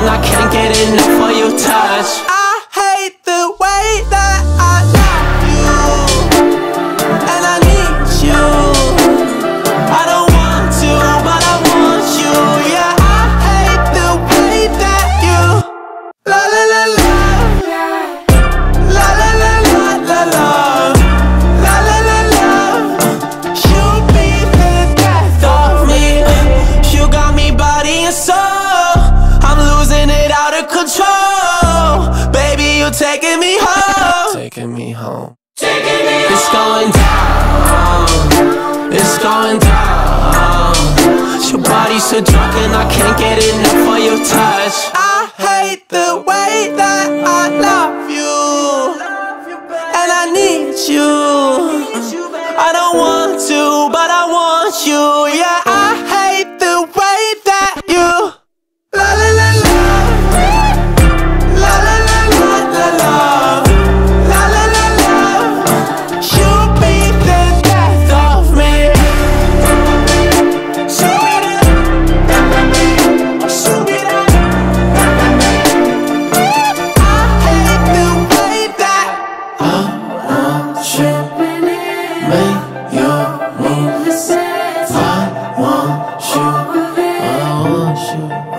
and I can't get enough of your touch. I hate the way that I love you, and I need you. I don't want to, but I want you. Yeah, I hate the way that you la la la la la la la la la la la la la la. You be the death of me. You got me body and soul. I'm losing it out of control. Baby, you're taking me home. Taking me home. It's going down. It's going down. Your body's so drunk and I can't get enough of your touch. I hate the way that I love you, and I need you. I don't want to, but I want you. Yeah, I hate the way that you la la la la la la la la la la la la la la. You be the death of me. Show it up, show it up. I hate the way that I want you. Make your move. I want you. I want you.